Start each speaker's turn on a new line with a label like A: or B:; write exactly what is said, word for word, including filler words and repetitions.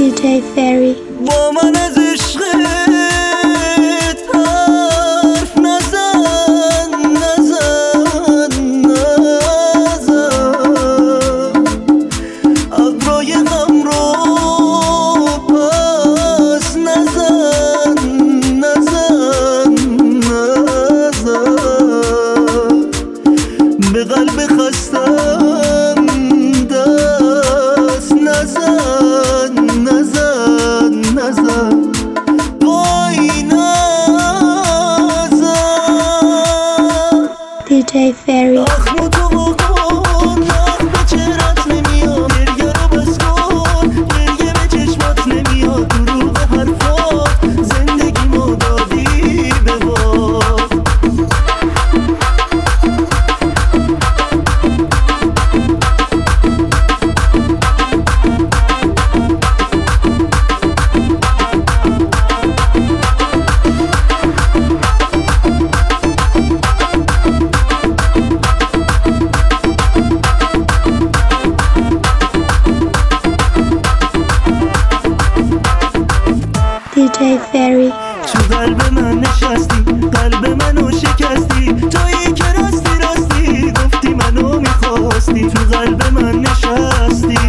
A: دی جی Ferry.
B: با من از عشقت حرف نزن نزن نزن، ابرای غم رو پس نزن نزن نزن، به قلب خستم دست نزن نزن نزن، وای نزن.
A: دی جی Ferry.
B: اخمو تو بکن، نخ به چهرت نمیاد، گریه رو بس کن، گریه به چشمات نمیاد، دروغ حرفات زندگی ما دادی به باد.
A: دی جی Ferry.
B: تو قلب من نشستی، قلب منو شکستی، تویی که راستی راستی گفتی منو میخواستی، تو قلب من نشستی.